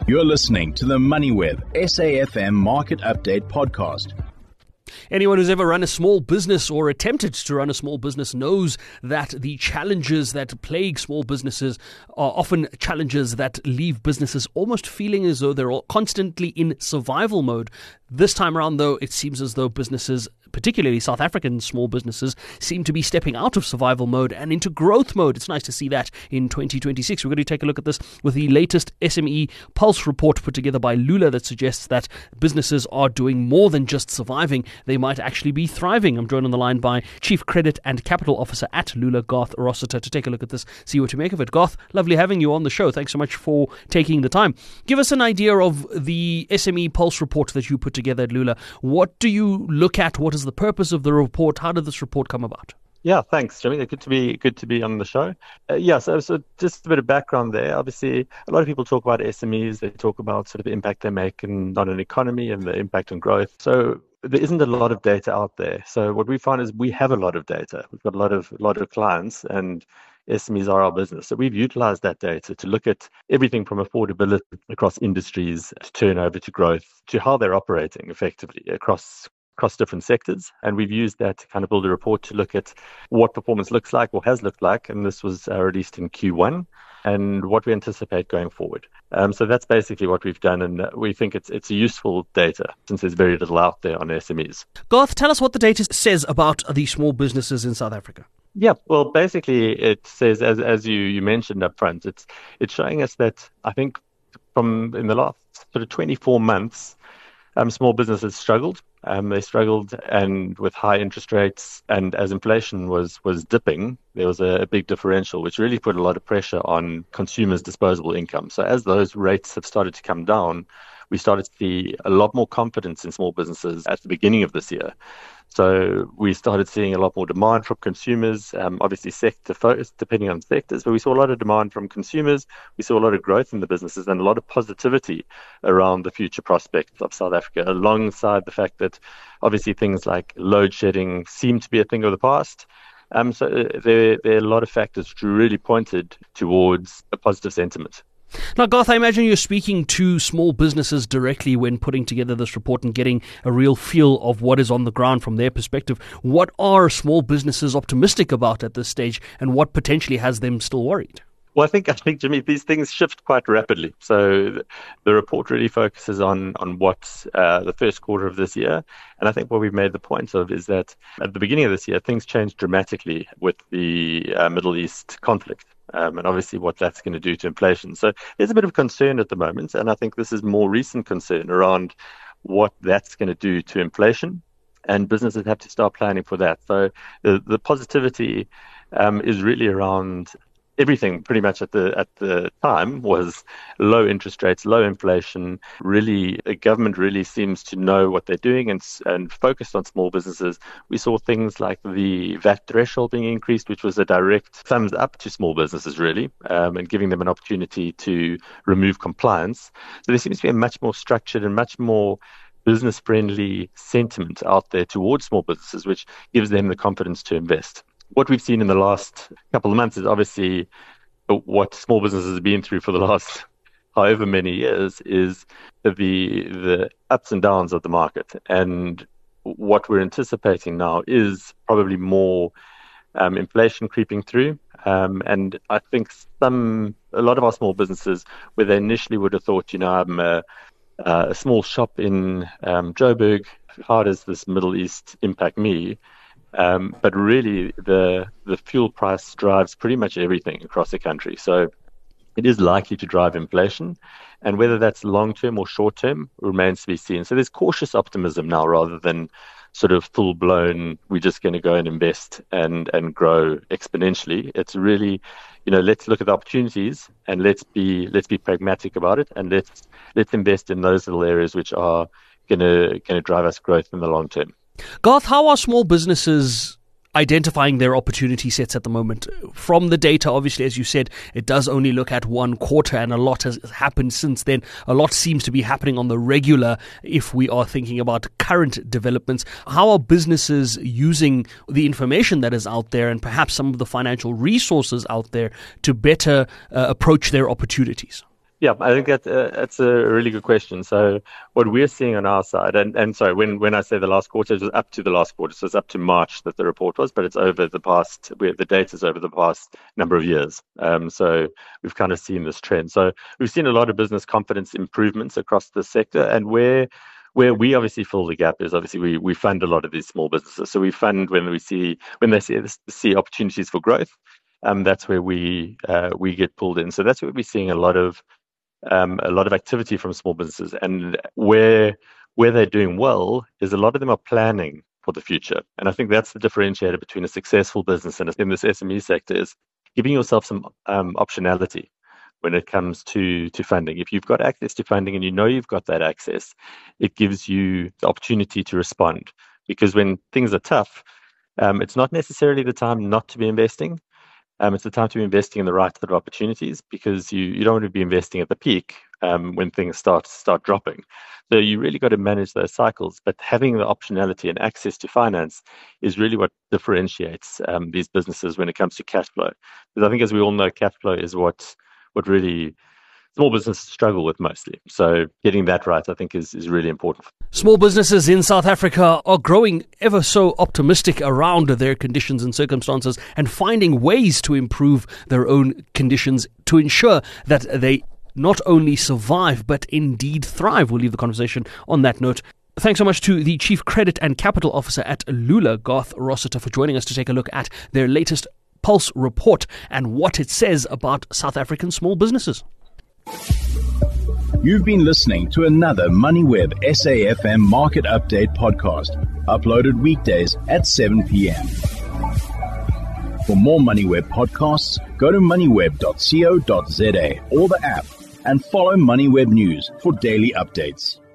You're listening to the MoneyWeb SAFM Market Update Podcast. Anyone who's ever run a small business or attempted to run a small business knows that the challenges that plague small businesses are often challenges that leave businesses almost feeling as though they're constantly in survival mode. This time around, though, it seems as though businesses, particularly South African small businesses, seem to be stepping out of survival mode and into growth mode. It's nice to see that in 2026. We're going to take a look at this with the latest SME Pulse report put together by Lula that suggests that businesses are doing more than just surviving. They might actually be thriving. I'm joined on the line by Chief Credit and Capital Officer at Lula, Garth Rossiter, to take a look at this, see what to make of it. Garth, lovely having you on the show. Thanks so much for taking the time. Give us an idea of the SME Pulse report that you put together at Lula. What do you look at? What is the purpose of the report? How did this report come about? Yeah, thanks, Jimmy. Good to be on the show. So just a bit of background there. Obviously, a lot of people talk about SMEs. They talk about sort of the impact they make on an economy and the impact on growth. So there isn't a lot of data out there. So what we find is we have a lot of data. We've got a lot of clients, and SMEs are our business. So we've utilized that data to look at everything from affordability across industries to turnover to growth to how they're operating effectively across different sectors. And we've used that to kind of build a report to look at what performance looks like or has looked like. And this was released in Q1 and what we anticipate going forward. So that's basically what we've done. And we think it's a useful data since there's very little out there on SMEs. Garth, tell us what the data says about the small businesses in South Africa. Yeah, well, basically it says, as you mentioned up front, it's showing us that I think from in the last sort of 24 months, small businesses struggled. They struggled, and with high interest rates, and as inflation was dipping, there was a big differential, which really put a lot of pressure on consumers' disposable income. So as those rates have started to come down, we started to see a lot more confidence in small businesses at the beginning of this year. So we started seeing a lot more demand from consumers, obviously sector focused, depending on sectors, but we saw a lot of demand from consumers. We saw a lot of growth in the businesses and a lot of positivity around the future prospects of South Africa, alongside the fact that obviously things like load shedding seem to be a thing of the past. So there are a lot of factors which really pointed towards a positive sentiment. Now, Garth, I imagine you're speaking to small businesses directly when putting together this report and getting a real feel of what is on the ground from their perspective. What are small businesses optimistic about at this stage, and what potentially has them still worried? Well, I think, Jimmy, these things shift quite rapidly. So the report really focuses on what the first quarter of this year. And I think what we've made the point of is that at the beginning of this year, things changed dramatically with the Middle East conflict. And obviously what that's going to do to inflation. So there's a bit of concern at the moment. And I think this is more recent concern around what that's going to do to inflation. And businesses have to start planning for that. So the positivity is really around everything pretty much at the time was low interest rates, low inflation. Really, the government really seems to know what they're doing and focused on small businesses. We saw things like the VAT threshold being increased, which was a direct thumbs up to small businesses, really, and giving them an opportunity to remove compliance. So there seems to be a much more structured and much more business-friendly sentiment out there towards small businesses, which gives them the confidence to invest. What we've seen in the last couple of months is obviously what small businesses have been through for the last however many years is the ups and downs of the market. And what we're anticipating now is probably more inflation creeping through. And I think a lot of our small businesses, where they initially would have thought, I'm a small shop in Joburg, how does this Middle East impact me? But really, the fuel price drives pretty much everything across the country. So it is likely to drive inflation. And whether that's long-term or short-term remains to be seen. So there's cautious optimism now rather than sort of full-blown, we're just going to go and invest and grow exponentially. It's really, let's look at the opportunities and let's be pragmatic about it, and let's invest in those little areas which are going to drive us growth in the long term. Garth, how are small businesses identifying their opportunity sets at the moment? From the data, obviously, as you said, it does only look at one quarter, and a lot has happened since then. A lot seems to be happening on the regular if we are thinking about current developments. How are businesses using the information that is out there and perhaps some of the financial resources out there to better approach their opportunities? Yeah, I think that's a really good question. So what we're seeing on our side, and sorry, when I say the last quarter, it was up to the last quarter, so it's up to March that the report was, but it's over the past, the data's over the past number of years. So we've kind of seen this trend. So we've seen a lot of business confidence improvements across the sector, and where we obviously fill the gap is obviously we fund a lot of these small businesses. So we fund when they see opportunities for growth. That's where we get pulled in. So that's where we're seeing a lot of activity from small businesses, and where they're doing well is a lot of them are planning for the future. And I think that's the differentiator between a successful business and in this SME sector is giving yourself some optionality when it comes to funding. If you've got access to funding and you know you've got that access, it gives you the opportunity to respond. Because when things are tough, it's not necessarily the time not to be investing. It's the time to be investing in the right sort of opportunities, because you don't want to be investing at the peak when things start dropping. So you really got to manage those cycles. But having the optionality and access to finance is really what differentiates these businesses when it comes to cash flow. Because I think, as we all know, cash flow is what really small businesses struggle with mostly. So getting that right, I think, is really important. Small businesses in South Africa are growing ever so optimistic around their conditions and circumstances and finding ways to improve their own conditions to ensure that they not only survive but indeed thrive. We'll leave the conversation on that note. Thanks so much to the Chief Credit and Capital Officer at Lula, Garth Rossiter, for joining us to take a look at their latest Pulse report and what it says about South African small businesses. You've been listening to another MoneyWeb SAFM Market Update podcast, uploaded weekdays at 7 p.m. For more MoneyWeb podcasts, go to moneyweb.co.za or the app and follow MoneyWeb News for daily updates.